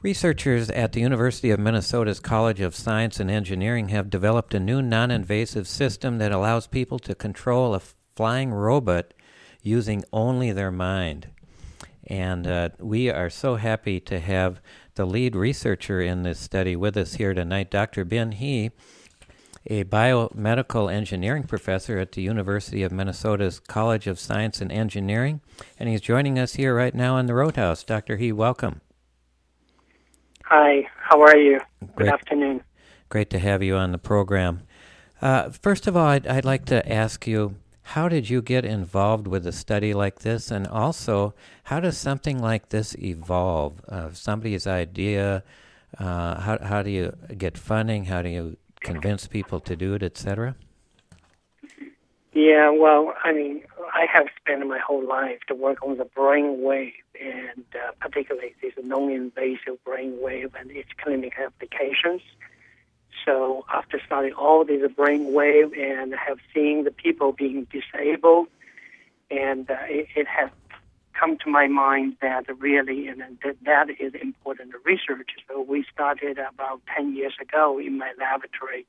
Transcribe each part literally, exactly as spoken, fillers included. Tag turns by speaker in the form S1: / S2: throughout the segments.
S1: Researchers at the University of Minnesota's College of Science and Engineering have developed a new non-invasive system that allows people to control a flying robot using only their mind. And uh, we are so happy to have the lead researcher in this study with us here tonight, Doctor Ben He, a biomedical engineering professor at the University of Minnesota's College of Science and Engineering, and he's joining us here right now in the Roadhouse. Doctor He, welcome.
S2: Hi, how are you?
S1: Great.
S2: Good afternoon.
S1: Great to have you on the program. Uh, first of all, I'd, I'd like to ask you, how did you get involved with a study like this? And also, how does something like this evolve? Uh, somebody's idea, uh, how, how do you get funding? How do you convince people to do it, et cetera?
S2: Yeah, well, I mean, I have spent my whole life to work on the brain wave, and uh, particularly this non-invasive brain wave and its clinical applications. So after studying all these brain wave and have seen the people being disabled, and uh, it, it has come to my mind that really and that, that is important research. So we started about ten years ago in my laboratory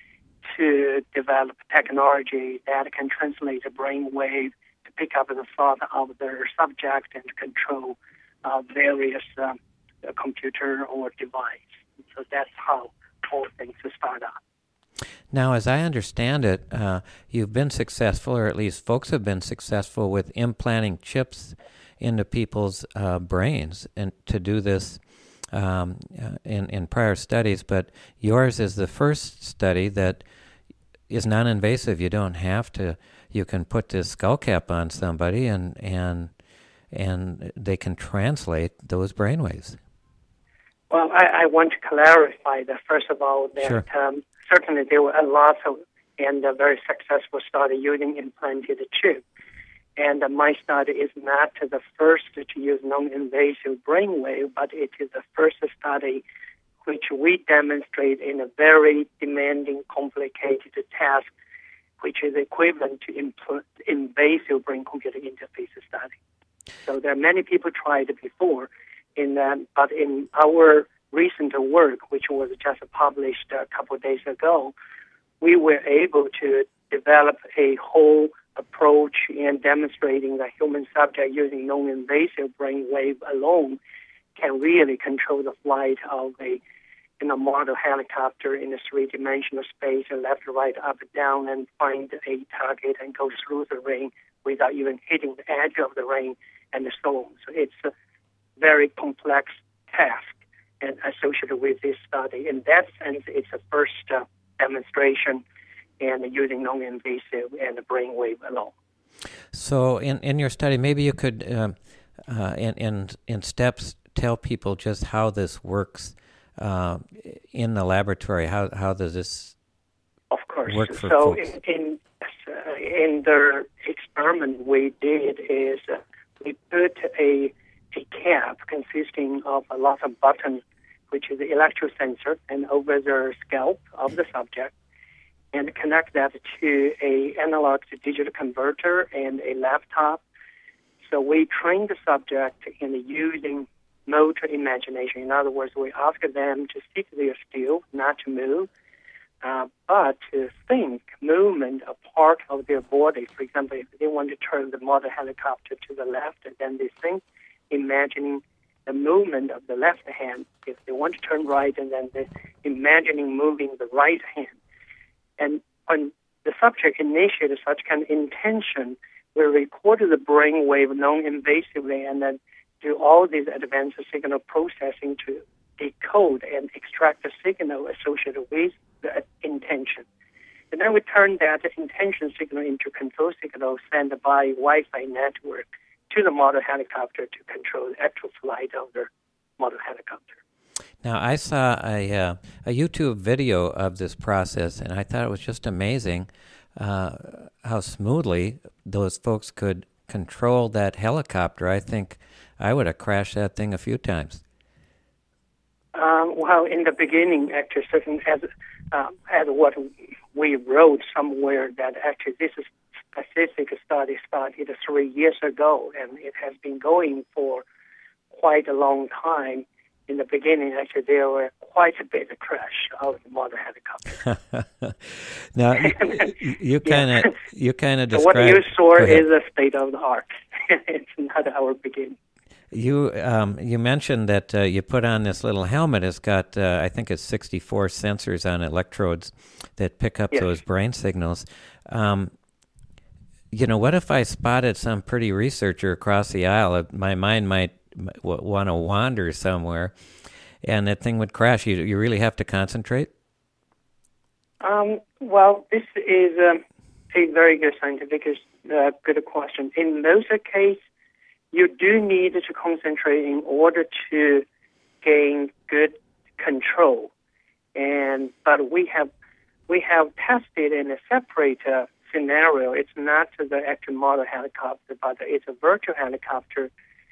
S2: to develop technology that can translate the brain wave to pick up the thought of the subject and control uh, various uh, computer or device. So that's how all things start up.
S1: Now, as I understand it, uh, you've been successful, or at least folks have been successful with implanting chips into people's uh, brains, and to do this um, in, in prior studies, but yours is the first study that is non-invasive. You don't have to, you can put this skull cap on somebody and and and they can translate those brainwaves.
S2: Well, I, I want to clarify that, first of all, that
S1: Sure.
S2: um, certainly there were a lot of and a very successful study using implanted chip. And uh, my study is not the first to use non-invasive brainwave, but it is the first study which we demonstrate in a very demanding, complicated task, which is equivalent to impl- invasive brain-computer interface study. So there are many people tried it before, in um, but in our recent work, which was just published a couple of days ago, we were able to develop a whole approach in demonstrating that human subject using non-invasive brainwave alone can really control the flight of a in a model helicopter in a three-dimensional space, left, right, up, down, and find a target and go through the ring without even hitting the edge of the ring, and so on. So it's a very complex task and associated with this study. In that sense, it's a first uh, demonstration and using non-invasive and brainwave alone.
S1: So in, in your study, maybe you could, um, uh, in, in in steps, tell people just how this works uh, in the laboratory. How how does this
S2: of course.
S1: work for
S2: so
S1: folks?
S2: in in, uh, in the experiment we did is uh, we put a a cap consisting of a lot of buttons, which is the electro sensor, and over the scalp of the subject, and connect that to a analog to digital converter and a laptop. So we train the subject in using motor imagination. In other words, we ask them to sit there still, not to move, uh, but to think movement a part of their body. For example, if they want to turn the model helicopter to the left, then they think imagining the movement of the left hand. If they want to turn right, and then they imagining moving the right hand. And when the subject initiated such kind of intention, we record the brain wave non-invasively and then do all these advanced signal processing to decode and extract the signal associated with the intention. And then we turn that intention signal into control signal sent by Wi-Fi network to the model helicopter to control the actual flight of the model helicopter.
S1: Now, I saw a uh, a YouTube video of this process, and I thought it was just amazing uh, how smoothly those folks could control that helicopter. I think I would have crashed that thing a few times.
S2: Um, well, in the beginning, actually, certain as uh, as what we wrote somewhere that actually this is specific study started three years ago, and it has been going for quite a long time. in the beginning, actually, there were quite a bit of crash of the model helicopter.
S1: Now, you kind of yeah. you kind of described.
S2: So what you saw is a state of the art. It's not our beginning.
S1: You um, you mentioned that uh, you put on this little helmet. It's got uh, I think it's sixty-four sensors on electrodes that pick up
S2: yes.
S1: those brain signals. Um, you know, what if I spotted some pretty researcher across the aisle? My mind might w- want to wander somewhere, and that thing would crash. You you really have to concentrate?
S2: Um, well, this is um, a very good scientific uh, good question. In most cases, you do need to concentrate in order to gain good control. And but we have we have tested in a separate uh, scenario. It's not the actual model helicopter, but it's a virtual helicopter,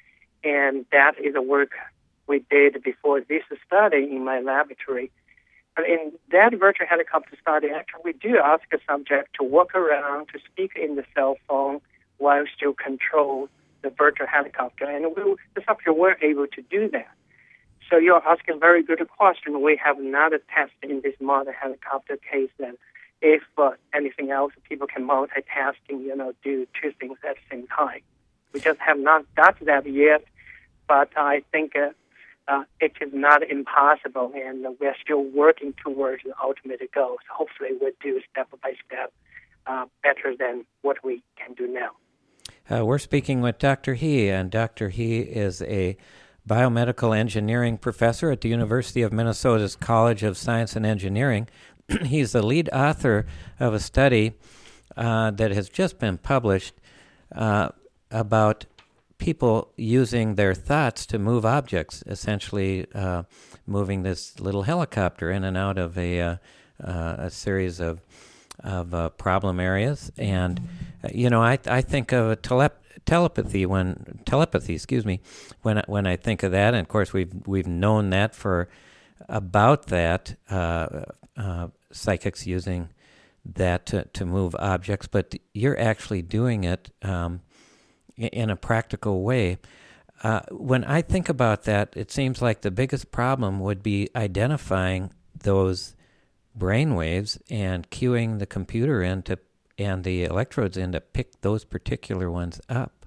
S2: and that is a work we did before this study in my laboratory. But in that virtual helicopter study, actually, we do ask a subject to walk around, to speak in the cell phone while still control the virtual helicopter, and we, the subject were able to do that. So you're asking a very good question. We have not tested in this model helicopter case that if uh, anything else, people can multitasking, you know, do two things at the same time. We just have not got that yet, but I think uh, uh, it is not impossible, and we're still working towards the ultimate goal. So hopefully we'll do step by step uh, better than what we can do now.
S1: Uh, we're speaking with Doctor He, and Doctor He is a biomedical engineering professor at the University of Minnesota's College of Science and Engineering. He's the lead author of a study uh, that has just been published uh, about people using their thoughts to move objects, essentially uh, moving this little helicopter in and out of a, uh, uh, a series of of uh, problem areas. And uh, you know, I I think of a telep- telepathy when telepathy, excuse me, when when I think of that. And of course, we've we've known that for about that uh, uh, psychics using that to, to move objects, but you're actually doing it um, in a practical way. Uh, when I think about that, it seems like the biggest problem would be identifying those brain waves and cueing the computer in to, and the electrodes in to pick those particular ones up.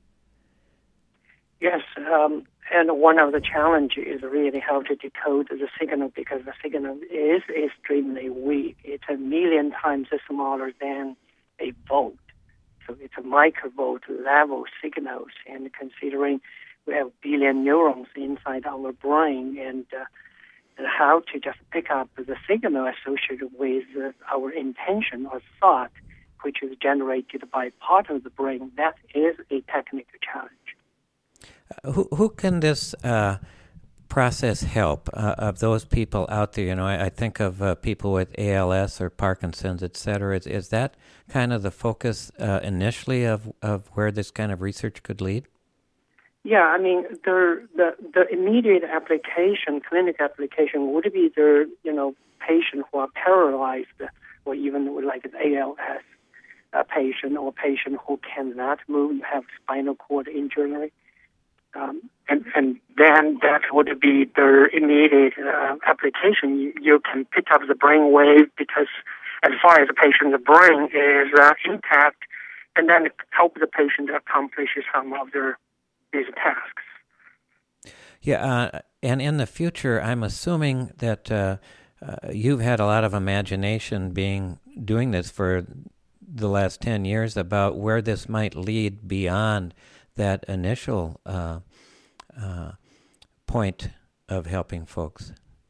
S2: Yes, um, and one of the challenges is really how to decode the signal, because the signal is extremely weak. It's a million times smaller than a volt. So it's a microvolt level signals, and considering we have billion neurons inside our brain, and uh, and how to just pick up the signal associated with uh, our intention or thought, which is generated by part of the brain, that is a technical challenge.
S1: Uh, who who can this uh, process help uh, of those people out there? You know, I, I think of uh, people with A L S or Parkinson's, et cetera. Is, is that kind of the focus uh, initially of, of where this kind of research could lead?
S2: Yeah, I mean, the, the the immediate application, clinical application, would be the, you know, patient who are paralyzed, or even like an A L S uh, patient, or patient who cannot move, have spinal cord injury. Um, and, and then that would be the immediate uh, application. You, you can pick up the brain wave, because as far as the patient's brain is uh, intact, and then help the patient accomplish some of their these tasks.
S1: Yeah, uh, and in the future, I'm assuming that uh, uh, you've had a lot of imagination being doing this for the last ten years about where this might lead beyond that initial uh, uh, point of helping folks.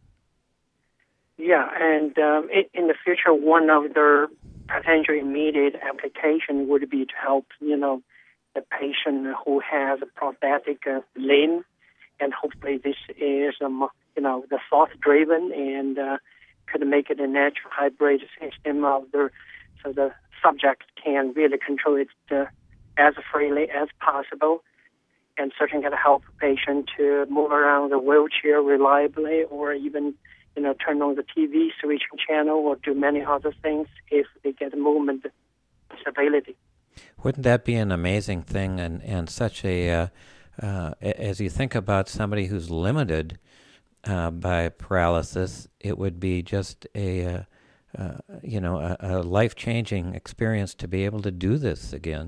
S2: Yeah, and um, it, in the future, one of the potential immediate application would be to help, you know, the patient who has a prosthetic uh, limb, and hopefully this is, um, you know, the thought-driven, and uh, could make it a natural hybrid system of the, so the subject can really control it uh, as freely as possible, and certainly can help the patient to move around the wheelchair reliably, or even, you know, turn on the T V switching channel, or do many other things if they get movement disability.
S1: Wouldn't that be an amazing thing, and, and such a, uh, uh, as you think about somebody who's limited uh, by paralysis, it would be just a, uh, uh, you know, a, a life-changing experience to be able to do this again.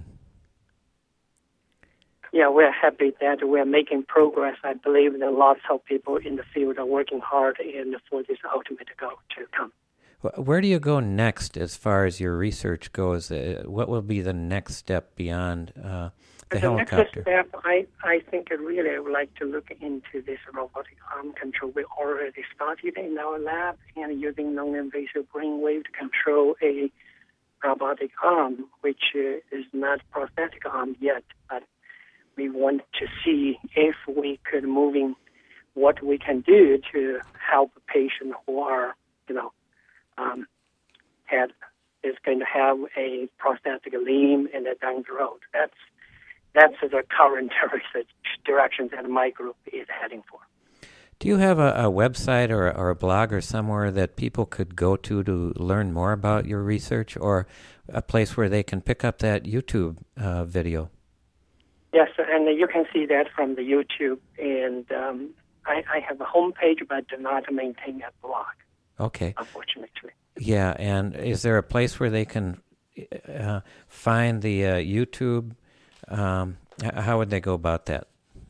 S2: Yeah, we're happy that we're making progress. I believe that lots of people in the field are working hard and for this ultimate goal to come.
S1: Where do you go next as far as your research goes? Uh, what will be the next step beyond uh, the, the helicopter?
S2: The next step, I, I think really I would like to look into this robotic arm control. We already started in our lab and using non-invasive brainwave to control a robotic arm, which uh, is not prosthetic arm yet, but we want to see if we could moving what we can do to help patients who are, you know, um, had is going to have a prosthetic limb and down the road. That's that's the current research direction that my group is heading for.
S1: Do you have a, a website or, or a blog or somewhere that people could go to to learn more about your research, or a place where they can pick up that YouTube uh, video?
S2: Yes, and you can see that from the YouTube. And um, I, I have a homepage, but do not maintain a blog.
S1: Okay.
S2: Unfortunately.
S1: Yeah, and is there a place where they can uh, find the uh, YouTube? Um, how would they go about that?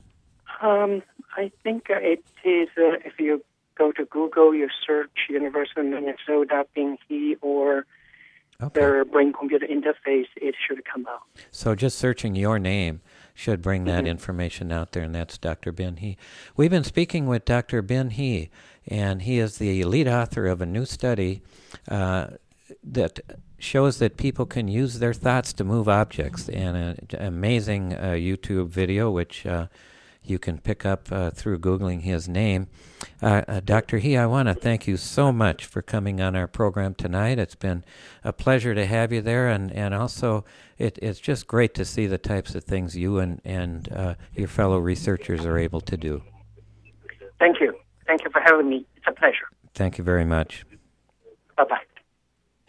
S2: Um, I think it is, uh, if you go to Google, you search University of Minnesota, Bin He, or okay. their brain-computer interface, it should come out.
S1: So just searching your name should bring that mm-hmm. information out there, and that's Doctor Bin He. We've been speaking with Doctor Bin He, and he is the lead author of a new study uh, that shows that people can use their thoughts to move objects, and an amazing uh, YouTube video, which uh, you can pick up uh, through Googling his name. Uh, uh, Doctor He, I want to thank you so much for coming on our program tonight. It's been a pleasure to have you there, and, and also it, it's just great to see the types of things you and, and uh, your fellow researchers are able to do.
S2: Thank you. Thank you for having me. It's a pleasure.
S1: Thank you very much.
S2: Bye-bye.